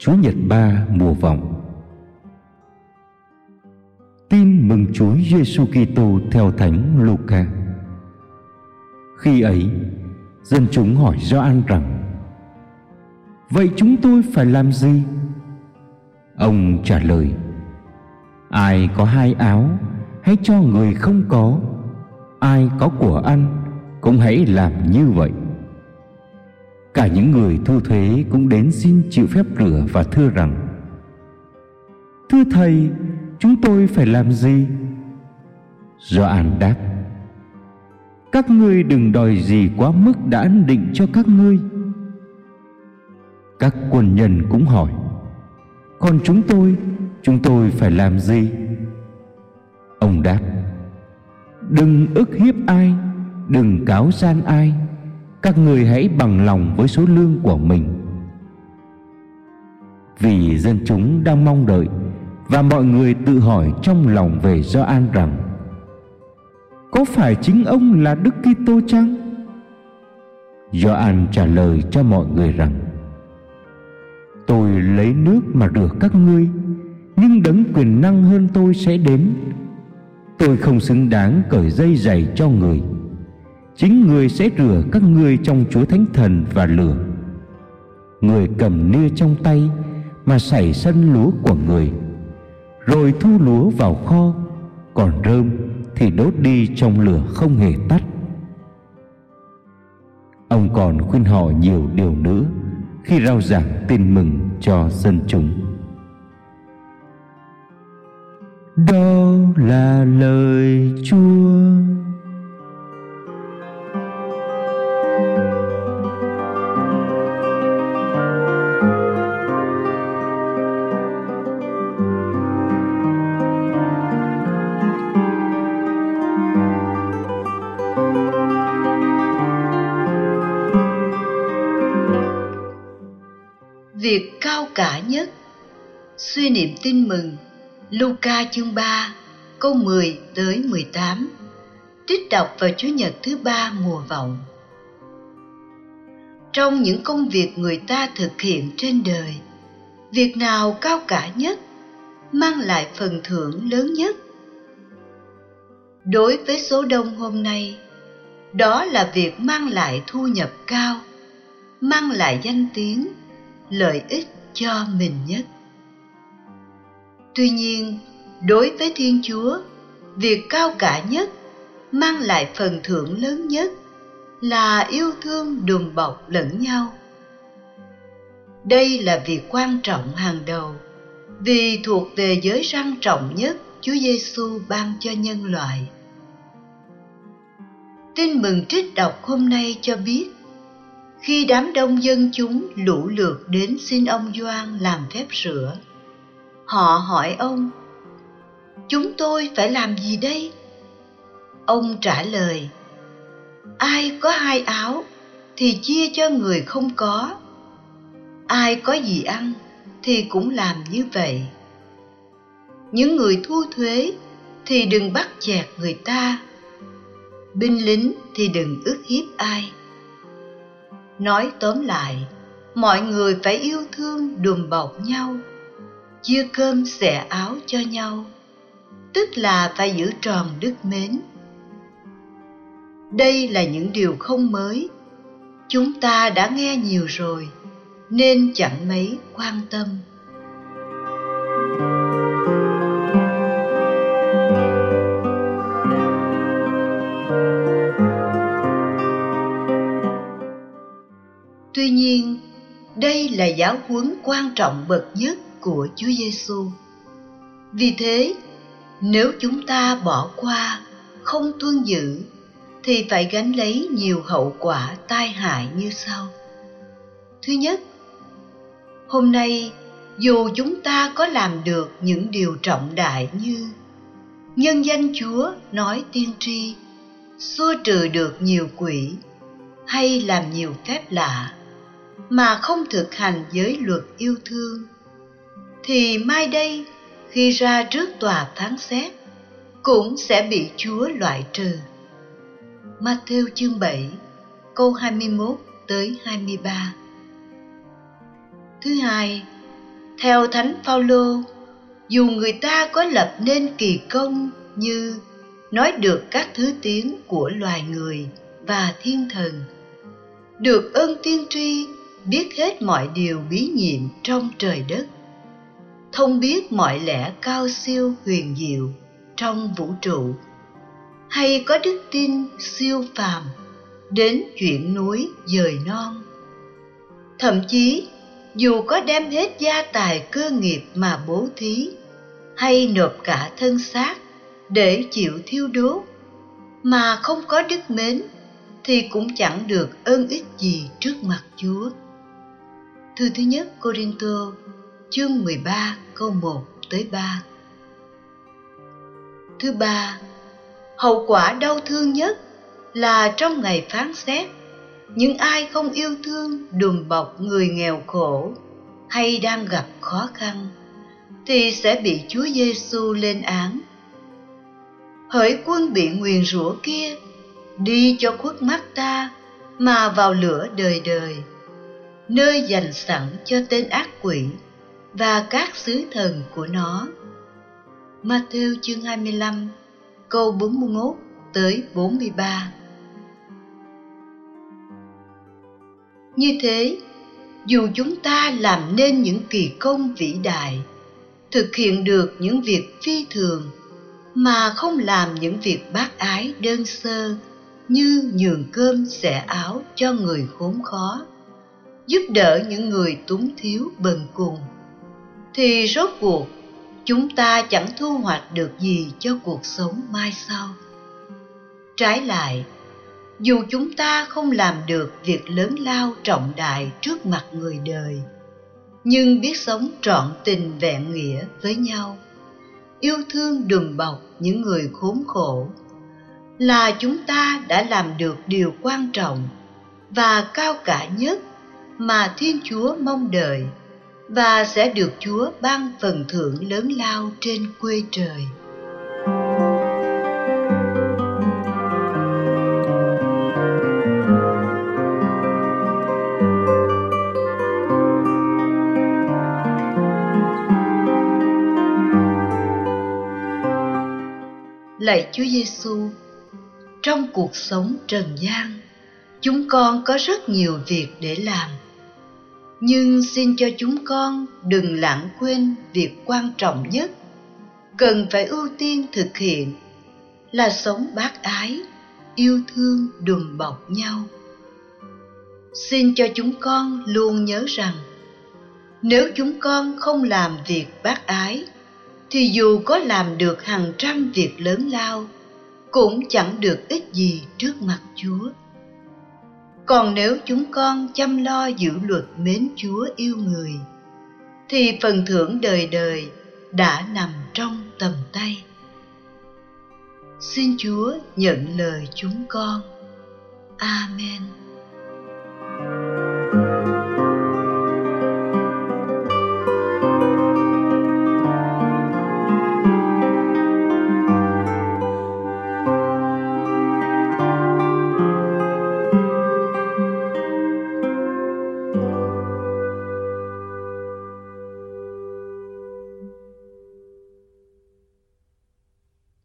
Chúa Nhật Ba mùa vọng. Tin mừng Chúa Giêsu Kitô theo Thánh Luca. Khi ấy, dân chúng hỏi Gioan rằng: vậy chúng tôi phải làm gì? Ông trả lời: ai có 2 áo, hãy cho người không có; ai có của ăn, cũng hãy làm như vậy. Cả những người thu thuế cũng đến xin chịu phép rửa và thưa rằng: thưa Thầy, chúng tôi phải làm gì? Gioan đáp: các ngươi đừng đòi gì quá mức đã ân định cho các ngươi. Các quân nhân cũng hỏi: còn chúng tôi phải làm gì? Ông đáp: đừng ức hiếp ai, đừng cáo gian ai, các ngươi hãy bằng lòng với số lương của mình. Vì dân chúng đang mong đợi, và mọi người tự hỏi trong lòng về Gioan rằng: có phải chính ông là Đức Kitô chăng? Gioan trả lời cho mọi người rằng: tôi lấy nước mà rửa các ngươi, nhưng đấng quyền năng hơn tôi sẽ đến. Tôi không xứng đáng cởi dây giày cho người. Chính người sẽ rửa các ngươi trong Chúa Thánh Thần và lửa. Người cầm nia trong tay mà sảy sân lúa của người, rồi thu lúa vào kho, còn rơm thì đốt đi trong lửa không hề tắt. Ông còn khuyên họ nhiều điều nữa khi rao giảng tin mừng cho dân chúng. Đó là lời Chúa. Việc cao cả nhất. Suy niệm tin mừng Luca chương 3 câu 10 tới 18, trích đọc vào Chủ nhật thứ 3 mùa vọng. Trong những công việc người ta thực hiện trên đời, việc nào cao cả nhất, mang lại phần thưởng lớn nhất? Đối với số đông hôm nay, đó là việc mang lại thu nhập cao, mang lại danh tiếng, lợi ích cho mình nhất. Tuy nhiên, đối với Thiên Chúa, việc cao cả nhất, mang lại phần thưởng lớn nhất là yêu thương đùm bọc lẫn nhau. Đây là việc quan trọng hàng đầu, vì thuộc về giới răn trọng nhất Chúa Giêsu ban cho nhân loại. Tin mừng trích đọc hôm nay cho biết, khi đám đông dân chúng lũ lượt đến xin ông Gioan làm phép rửa, họ hỏi ông: chúng tôi phải làm gì đây? Ông trả lời: ai có 2 áo thì chia cho người không có; ai có gì ăn thì cũng làm như vậy. Những người thu thuế thì đừng bắt chẹt người ta, binh lính thì đừng ức hiếp ai. Nói tóm lại, mọi người phải yêu thương đùm bọc nhau, chia cơm xẻ áo cho nhau, tức là phải giữ tròn đức mến. Đây là những điều không mới, chúng ta đã nghe nhiều rồi, nên chẳng mấy quan tâm. Tuy nhiên, đây là giáo huấn quan trọng bậc nhất của Chúa Giêsu. Vì thế, nếu chúng ta bỏ qua, không tuân giữ, thì phải gánh lấy nhiều hậu quả tai hại như sau. Thứ nhất, hôm nay dù chúng ta có làm được những điều trọng đại như nhân danh Chúa nói tiên tri, xua trừ được nhiều quỷ, hay làm nhiều phép lạ, mà không thực hành giới luật yêu thương, thì mai đây khi ra trước tòa phán xét cũng sẽ bị Chúa loại trừ. Ma-thêu chương 7 câu 21 tới 23. Thứ hai, Theo Thánh Phaolô, dù người ta có lập nên kỳ công như nói được các thứ tiếng của loài người và thiên thần, được ơn tiên tri, biết hết mọi điều bí nhiệm trong trời đất, thông biết mọi lẽ cao siêu huyền diệu trong vũ trụ, hay có đức tin siêu phàm đến chuyện núi dời non, thậm chí dù có đem hết gia tài cơ nghiệp mà bố thí, hay nộp cả thân xác để chịu thiêu đốt, mà không có đức mến, thì cũng chẳng được ơn ích gì trước mặt Chúa. Thư thứ nhất Cô-rinh-tô chương 13 câu 1 tới 3. Thứ ba, hậu quả đau thương nhất là trong ngày phán xét, những ai không yêu thương đùm bọc người nghèo khổ hay đang gặp khó khăn thì sẽ bị Chúa Giêsu lên án. Hỡi quân bị nguyền rủa kia, đi cho khuất mắt ta mà vào lửa đời đời, nơi dành sẵn cho tên ác quỷ và các sứ thần của nó. Ma-thêu chương 25 câu 41 tới 43. Như thế, dù chúng ta làm nên những kỳ công vĩ đại, thực hiện được những việc phi thường, mà không làm những việc bác ái đơn sơ như nhường cơm xẻ áo cho người khốn khó, giúp đỡ những người túng thiếu bần cùng, thì rốt cuộc chúng ta chẳng thu hoạch được gì cho cuộc sống mai sau. Trái lại, dù chúng ta không làm được việc lớn lao trọng đại trước mặt người đời, nhưng biết sống trọn tình vẹn nghĩa với nhau, yêu thương đùm bọc những người khốn khổ, là chúng ta đã làm được điều quan trọng và cao cả nhất mà Thiên Chúa mong đợi, và sẽ được Chúa ban phần thưởng lớn lao trên quê trời. Lạy Chúa Giêsu, trong cuộc sống trần gian, chúng con có rất nhiều việc để làm. Nhưng xin cho chúng con đừng lãng quên việc quan trọng nhất, cần phải ưu tiên thực hiện, là sống bác ái, yêu thương đùm bọc nhau. Xin cho chúng con luôn nhớ rằng, nếu chúng con không làm việc bác ái, thì dù có làm được hàng trăm việc lớn lao, cũng chẳng được ích gì trước mặt Chúa. Còn nếu chúng con chăm lo giữ luật mến Chúa yêu người, thì phần thưởng đời đời đã nằm trong tầm tay. Xin Chúa nhận lời chúng con. Amen.